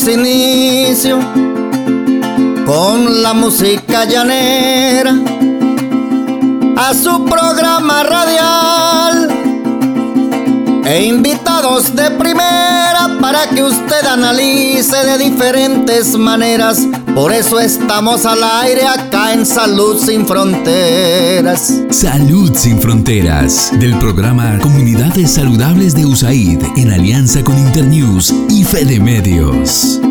inicio con la música llanera a su programa radial e invitados de primera para que usted analice de diferentes maneras. Por eso estamos al aire acá en Salud Sin Fronteras. Salud Sin Fronteras, del programa Comunidades Saludables de USAID en alianza con Internews y Fede Medios.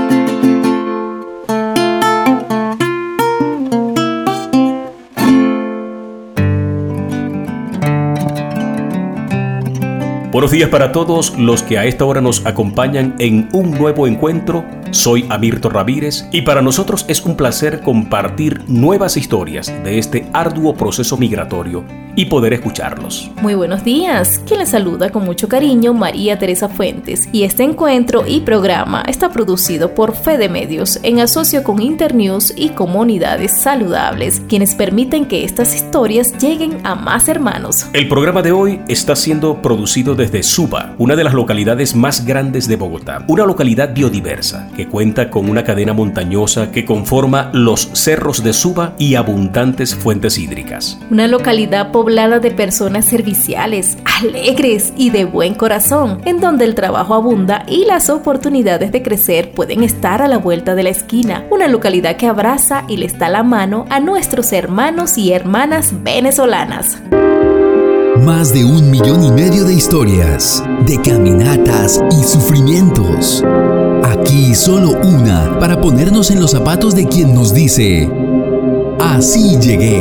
Buenos días para todos los que a esta hora nos acompañan en un nuevo encuentro. Soy Amirto Ramírez y para nosotros es un placer compartir nuevas historias de este arduo proceso migratorio y poder escucharlos. Muy buenos días, quien les saluda con mucho cariño María Teresa Fuentes, y este encuentro y programa está producido por Fede Medios en asocio con Internews y Comunidades Saludables, quienes permiten que estas historias lleguen a más hermanos. El programa de hoy está siendo producido desde Suba, una de las localidades más grandes de Bogotá, una localidad biodiversa que cuenta con una cadena montañosa que conforma los cerros de Suba y abundantes fuentes hídricas. Una localidad poblada de personas serviciales, alegres y de buen corazón, en donde el trabajo abunda y las oportunidades de crecer pueden estar a la vuelta de la esquina. Una localidad que abraza y les da la mano a nuestros hermanos y hermanas venezolanas. Más de 1,5 millones de historias, de caminatas y sufrimientos. Aquí solo una para ponernos en los zapatos de quien nos dice: así llegué.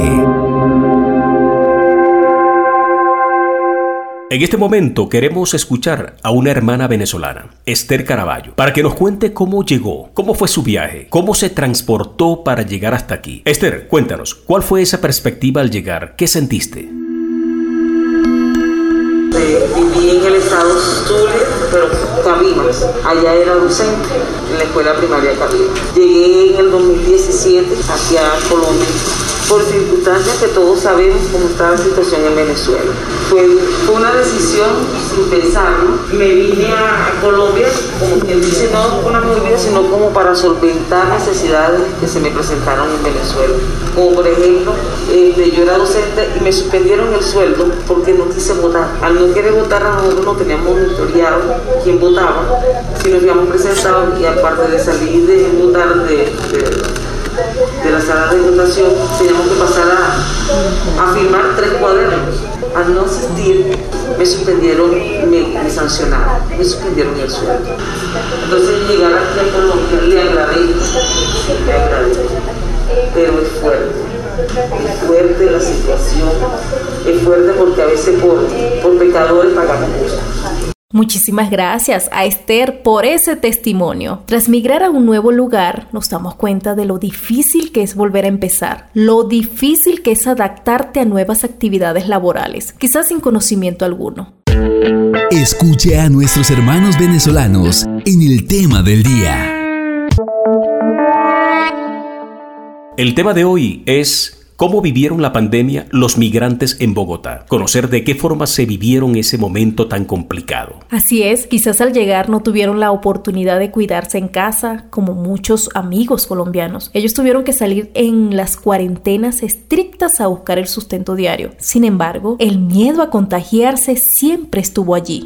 En este momento queremos escuchar a una hermana venezolana, Esther Caraballo, para que nos cuente cómo llegó, cómo fue su viaje, cómo se transportó para llegar hasta aquí. Esther, cuéntanos, ¿cuál fue esa perspectiva al llegar? ¿Qué sentiste? Viví en el estado Zulia, pero Cabimas. Allá era docente en la escuela primaria de Cabimas. Llegué en el 2017 hacia Colombia por circunstancias que todos sabemos cómo está la situación en Venezuela. Fue una decisión sin pensarlo. Me vine a Colombia, como quien dice, no una movida, sino como para solventar necesidades que se me presentaron en Venezuela. Como por ejemplo, yo era docente y me suspendieron el sueldo porque no quise votar. Al no querer votar, a nosotros no teníamos monitoreado quién votaba, si nos habíamos presentado, y aparte de salir de votar de la sala de votación, teníamos que pasar a firmar 3 cuadernos. Al no asistir, me suspendieron, me sancionaron, me suspendieron el sueldo. Entonces, llegar aquí a Colombia, le agradezco, pero es fuerte la situación, es fuerte porque a veces por pecadores pagamos justo. Muchísimas gracias a Esther por ese testimonio. Tras migrar a un nuevo lugar, nos damos cuenta de lo difícil que es volver a empezar, lo difícil que es adaptarte a nuevas actividades laborales, quizás sin conocimiento alguno. Escuche a nuestros hermanos venezolanos en el tema del día. El tema de hoy es ¿cómo vivieron la pandemia los migrantes en Bogotá? Conocer de qué forma se vivieron ese momento tan complicado. Así es, quizás al llegar no tuvieron la oportunidad de cuidarse en casa, como muchos amigos colombianos. Ellos tuvieron que salir en las cuarentenas estrictas a buscar el sustento diario. Sin embargo, el miedo a contagiarse siempre estuvo allí.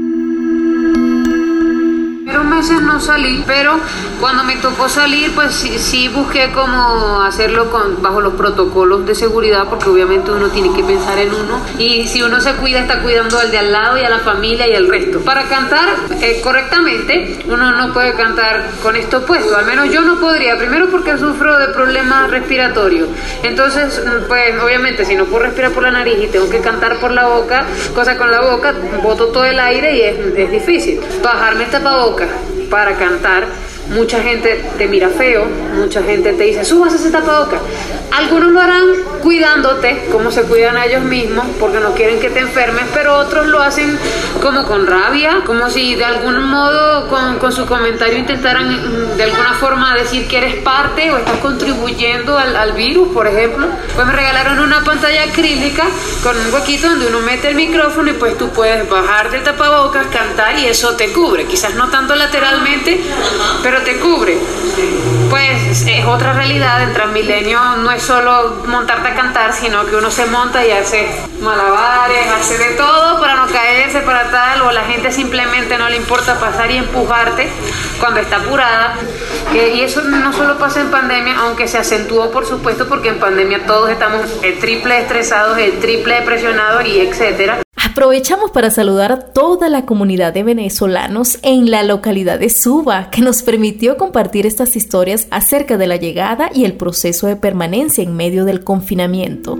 Meses no salí, pero cuando me tocó salir, pues sí busqué cómo hacerlo bajo los protocolos de seguridad, porque obviamente uno tiene que pensar en uno, y si uno se cuida, está cuidando al de al lado y a la familia y al resto. Para cantar correctamente, uno no puede cantar con esto puesto, al menos yo no podría, primero porque sufro de problemas respiratorios, entonces pues obviamente si no puedo respirar por la nariz y tengo que cantar por la boca, cosa con la boca, boto todo el aire y es difícil. Bajarme el tapabocas para cantar, mucha gente te mira feo, mucha gente te dice, súbase ese tapabocas. Algunos lo harán cuidándote, como se cuidan a ellos mismos, porque no quieren que te enfermes, pero otros lo hacen como con rabia, como si de algún modo con su comentario intentaran de alguna forma decir que eres parte o estás contribuyendo al virus, por ejemplo. Pues me regalaron una pantalla acrílica con un huequito donde uno mete el micrófono y pues tú puedes bajarte el tapabocas, cantar y eso te cubre, quizás no tanto lateralmente, pero pero te cubre. Pues es otra realidad. En Transmilenio no es solo montarte a cantar, sino que uno se monta y hace malabares, hace de todo para no caerse, para tal, o la gente simplemente no le importa pasar y empujarte cuando está apurada. Y eso no solo pasa en pandemia, aunque se acentuó, por supuesto, porque en pandemia todos estamos el triple estresados, el triple depresionados y etcétera. Aprovechamos para saludar a toda la comunidad de venezolanos en la localidad de Suba, que nos permitió compartir estas historias acerca de la llegada y el proceso de permanencia en medio del confinamiento.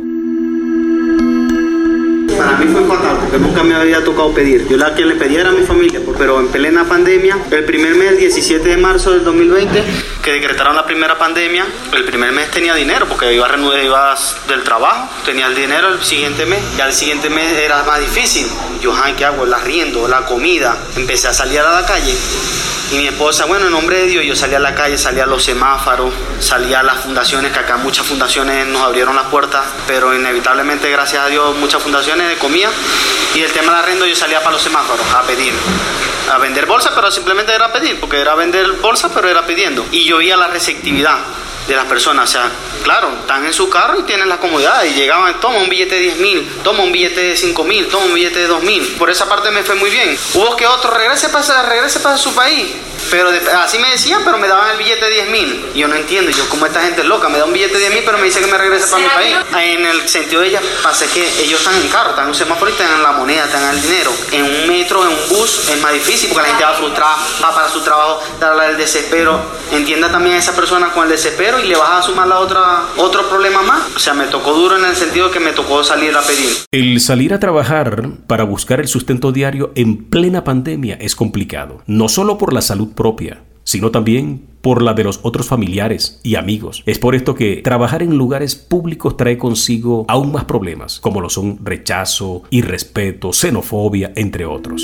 Para mí fue fatal porque nunca me había tocado pedir. Yo la que le pedía era a mi familia, pero en plena pandemia, el primer mes, el 17 de marzo del 2020, que decretaron la primera pandemia, el primer mes tenía dinero porque iba del trabajo, tenía el dinero el siguiente mes, y al siguiente mes era más difícil. Yo, ¿qué hago? El arriendo, la comida. Empecé a salir a la calle. Y mi esposa, bueno, en nombre de Dios, yo salía a la calle, salía a los semáforos, salía a las fundaciones, que acá muchas fundaciones nos abrieron las puertas, pero inevitablemente, gracias a Dios, muchas fundaciones de comida. Y el tema del arriendo, yo salía para los semáforos a pedir, a vender bolsas, pero simplemente era pedir, porque era vender bolsas, pero era pidiendo. Y yo veía la receptividad de las personas, o sea, claro, están en su carro y tienen la comodidad y llegaban, toma un billete de 10,000, toma un billete de 5,000, toma un billete de 2,000. Por esa parte me fue muy bien. Hubo que otro regrese para su país. Pero así me decían, pero me daban el billete de 10,000. Y yo no entiendo, yo como esta gente es loca, me da un billete de 10,000, pero me dice que me regrese para mi país. En el sentido de ella, pasa que ellos están en carro, están en un semáforo y están en la moneda, están en el dinero. En un metro, en un bus, es más difícil porque la gente va frustrada, va para su trabajo, darle el desespero. Entienda también a esa persona con el desespero y le vas a sumar otro problema más. O sea, me tocó duro en el sentido que me tocó salir a pedir. El salir a trabajar para buscar el sustento diario en plena pandemia es complicado, no solo por la salud propia, sino también por la de los otros familiares y amigos. Es por esto que trabajar en lugares públicos trae consigo aún más problemas, como lo son rechazo, irrespeto, xenofobia, entre otros.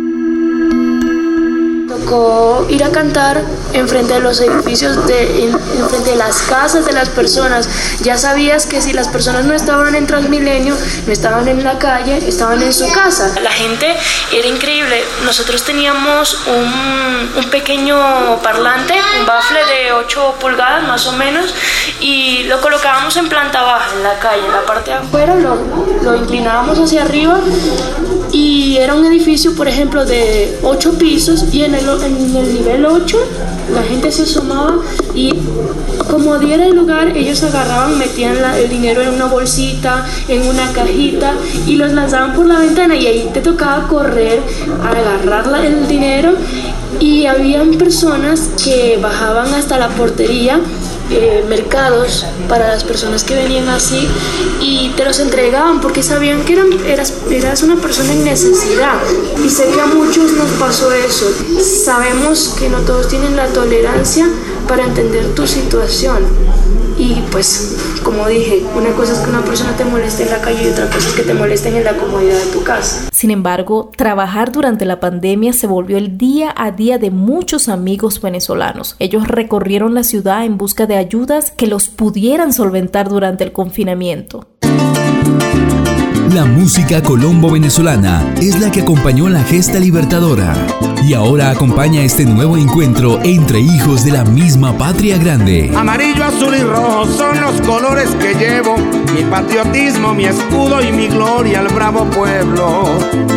Tocó ir a cantar enfrente de los edificios, enfrente de las casas de las personas. Ya sabías que si las personas no estaban en Transmilenio, no estaban en la calle, estaban en su casa. La gente era increíble. Nosotros teníamos un pequeño parlante, un bafle de 8 pulgadas más o menos, y lo colocábamos en planta baja, en la calle, en la parte de afuera, lo inclinábamos hacia arriba, y era un edificio, por ejemplo, de 8 pisos, y en el nivel 8 la gente se asomaba y como diera el lugar, ellos agarraban, metían el dinero en una bolsita, en una cajita y los lanzaban por la ventana, y ahí te tocaba correr a agarrar el dinero. Y habían personas que bajaban hasta la portería, mercados para las personas que venían así, y te los entregaban porque sabían que eras una persona en necesidad. Y sé que a muchos nos pasó eso. Sabemos que no todos tienen la tolerancia para entender tu situación. Y pues, como dije, una cosa es que una persona te moleste en la calle y otra cosa es que te molesten en la comodidad de tu casa. Sin embargo, trabajar durante la pandemia se volvió el día a día de muchos amigos venezolanos. Ellos recorrieron la ciudad en busca de ayudas que los pudieran solventar durante el confinamiento. La música colombo-venezolana es la que acompañó la gesta libertadora y ahora acompaña este nuevo encuentro entre hijos de la misma patria grande. Amarillo, azul y rojo son los colores que llevo, mi patriotismo, mi escudo y mi gloria al bravo pueblo.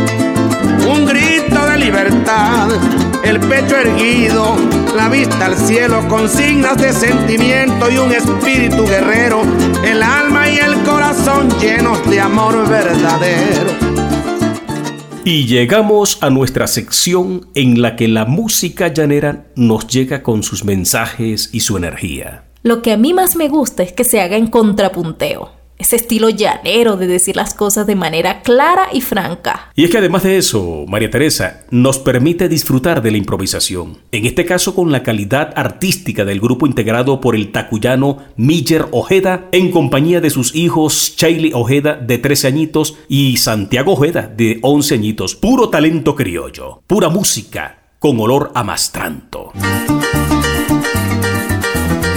Un grito de libertad, el pecho erguido, la vista al cielo, consignas de sentimiento y un espíritu guerrero, el alma y el corazón llenos de amor verdadero. Y llegamos a nuestra sección en la que la música llanera nos llega con sus mensajes y su energía. Lo que a mí más me gusta es que se haga en contrapunteo. Ese estilo llanero de decir las cosas de manera clara y franca. Y es que además de eso, María Teresa, nos permite disfrutar de la improvisación. En este caso con la calidad artística del grupo integrado por el tacuyano Miller Ojeda, en compañía de sus hijos Chaily Ojeda, de 13 añitos, y Santiago Ojeda, de 11 añitos. Puro talento criollo, pura música, con olor a mastranto.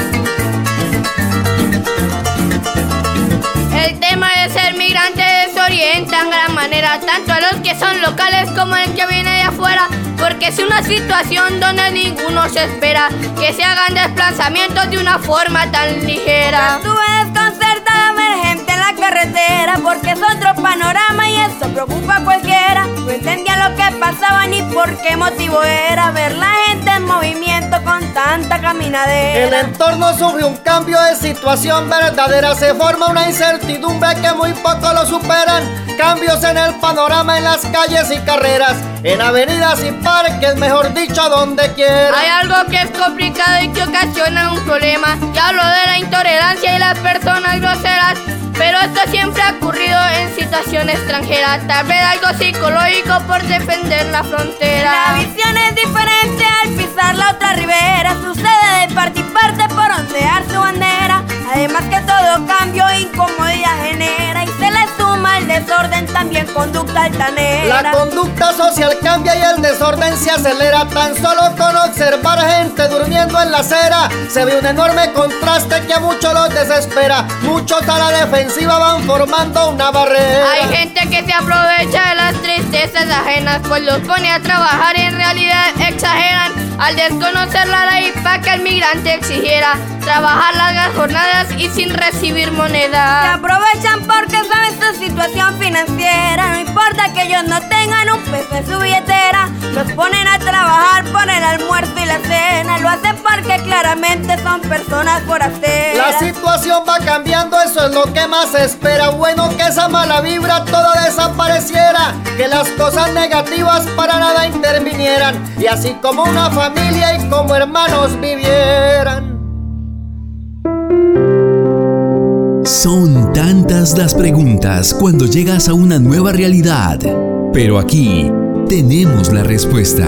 El tema de ser migrante es orientan gran manera, tanto a los que son locales como el que viene de afuera, porque es una situación donde ninguno se espera que se hagan desplazamientos de una forma tan ligera. Estuve desconcertada, emergente en la carretera, porque es otro panorama y eso preocupa a cualquiera. No entendía lo que pasaba ni por qué motivo era ver la gente en movimiento con tanta caminadera. El entorno sufre un cambio de situación verdadera, se forma una incertidumbre que muy poco lo superan. Cambios en el panorama, en las calles y carreras, en avenidas y parques, mejor dicho, donde quiera. Hay algo que es complicado y que ocasiona un problema. Ya hablo de la intolerancia y las personas groseras, pero esto siempre ha ocurrido en situaciones extranjeras. Tal vez algo psicológico por defender la frontera. La visión es diferente al pisar la otra ribera. Sucede de parte y parte por ondear su bandera. Además que todo cambio e incomodidad genera, y se le suma el desorden, también conducta altanera. La conducta social cambia y el desorden se acelera. Tan solo con observar gente durmiendo en la acera se ve un enorme contraste que a muchos los desespera. Muchos a la defensiva van formando una barrera. Hay gente que se aprovecha de las tristezas ajenas, pues los pone a trabajar y en realidad exageran al desconocer la ley para que el migrante exigiera trabajar largas jornadas y sin recibir moneda. Se aprovechan porque saben su situación financiera. No importa que ellos no tengan un peso en su billetera, los ponen a trabajar por el almuerzo y la cena. Lo hacen porque claramente son personas forasteras. La situación va cambiando, eso es lo que más se espera. Bueno, que esa mala vibra toda desapareciera, que las cosas negativas para nada intervinieran, y así como una familia y como hermanos vivieran. Son tantas las preguntas cuando llegas a una nueva realidad, pero aquí tenemos la respuesta.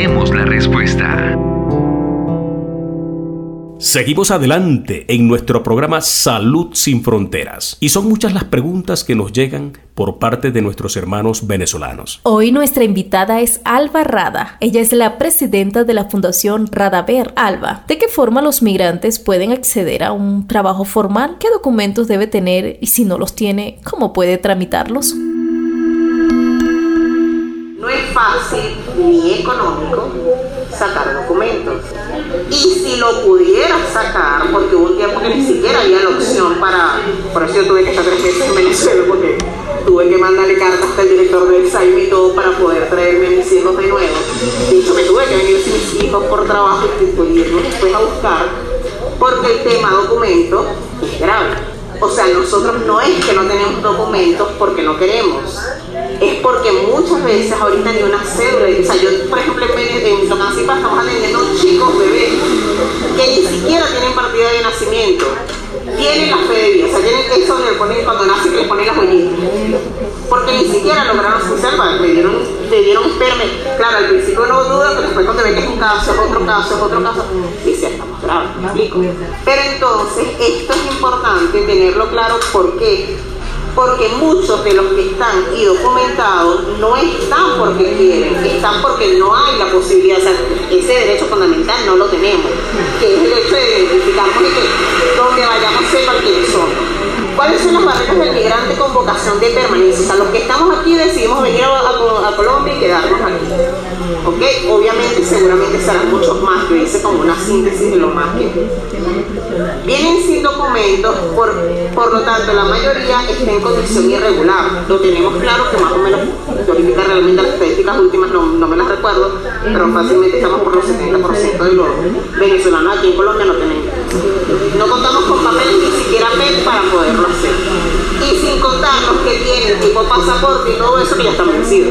Seguimos adelante en nuestro programa Salud Sin Fronteras, y son muchas las preguntas que nos llegan por parte de nuestros hermanos venezolanos. Hoy nuestra invitada es Alba Rada. Ella es la presidenta de la Fundación Radaver. Alba, ¿de qué forma los migrantes pueden acceder a un trabajo formal? ¿Qué documentos debe tener? Y si no los tiene, ¿cómo puede tramitarlos? No es fácil ni económico sacar documentos. Y si lo pudieras sacar, porque hubo un tiempo que ni siquiera había la opción para... Por eso yo tuve que estar 3 meses en Venezuela, porque tuve que mandarle cartas hasta el director del SAIM y todo para poder traerme a mis hijos de nuevo. De hecho, me tuve que venir sin mis hijos por trabajo y irnos después a buscar, porque el tema documento es grave. O sea, nosotros no es que no tenemos documentos porque no queremos, es porque muchas veces ahorita ni una cédula, o sea, yo por ejemplo en Tocancipá estamos atendiendo chicos bebés que ni siquiera tienen partida de nacimiento, tienen la fe de vida, o sea, tienen eso que le ponen cuando nace, que le ponen las huellitas, porque ni siquiera lograron su selva, le dieron esperme. Claro, al principio uno duda, pero después cuando ve que es un caso, es otro caso, dice, estamos graves, me explico. Pero entonces, esto es importante tenerlo claro, ¿por qué? Porque muchos de los que están y documentados no están porque quieren, están porque no hay la posibilidad, o sea, ese derecho fundamental no lo tenemos, que es el hecho de identificarnos y que donde vayamos sepan quiénes son. ¿Cuáles son las barreras del migrante con vocación de permanencia? O sea, los que estamos aquí decidimos venir a Colombia y quedarnos aquí. ¿Ok? Obviamente, seguramente serán muchos más, yo hice como una síntesis de lo más que vienen sin documentos, por lo tanto la mayoría está en condición irregular. Lo tenemos claro que más o menos, ahorita realmente las estadísticas últimas no me las recuerdo, pero fácilmente estamos por los 70% de los venezolanos aquí en Colombia no tenemos. No contamos con papeles, ni siquiera PET para poderlo hacer. Y sin contar los que tienen tipo pasaporte y todo eso que ya están vencidos.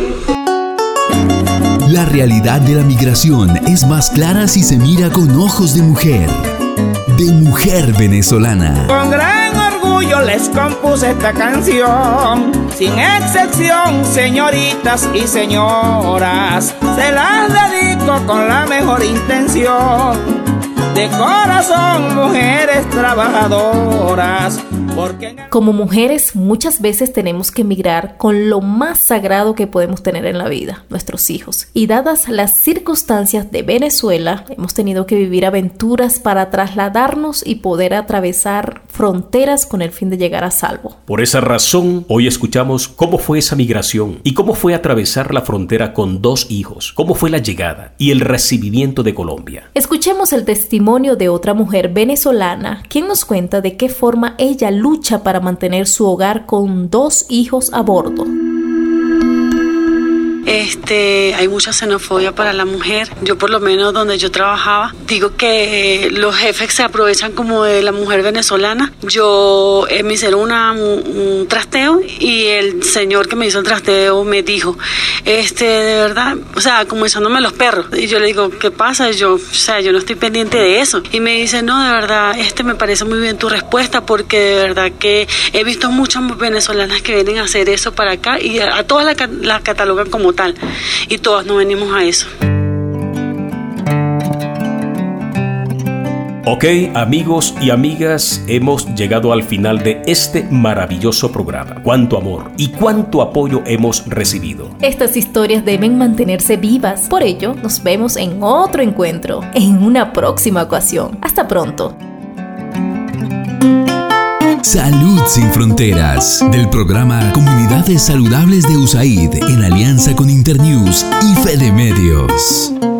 La realidad de la migración es más clara si se mira con ojos de mujer venezolana. Con gran orgullo les compuse esta canción, sin excepción, señoritas y señoras, se las dedico con la mejor intención. De corazón, mujeres trabajadoras, Como mujeres, muchas veces tenemos que emigrar con lo más sagrado que podemos tener en la vida, nuestros hijos. Y dadas las circunstancias de Venezuela, hemos tenido que vivir aventuras para trasladarnos y poder atravesar fronteras con el fin de llegar a salvo. Por esa razón, hoy escuchamos cómo fue esa migración y cómo fue atravesar la frontera con 2 hijos, cómo fue la llegada y el recibimiento de Colombia. Escuchemos el testimonio de otra mujer venezolana, quien nos cuenta de qué forma ella lucha para mantener su hogar con 2 hijos a bordo. Hay mucha xenofobia para la mujer. Yo, por lo menos donde yo trabajaba, digo que los jefes se aprovechan como de la mujer venezolana. Me hicieron un trasteo y el señor que me hizo el trasteo me dijo, de verdad, o sea, como echándome los perros. Y yo le digo, ¿qué pasa? Yo no estoy pendiente de eso. Y me dice, no, de verdad, me parece muy bien tu respuesta, porque de verdad que he visto muchas venezolanas que vienen a hacer eso para acá y a todas las catalogan como tal. Y todas no venimos a eso. Ok, amigos y amigas, hemos llegado al final de este maravilloso programa. Cuánto amor y cuánto apoyo hemos recibido. Estas historias deben mantenerse vivas. Por ello, nos vemos en otro encuentro, en una próxima ocasión. Hasta pronto. Salud sin Fronteras, del programa Comunidades Saludables de USAID, en alianza con Internews y Fede Medios.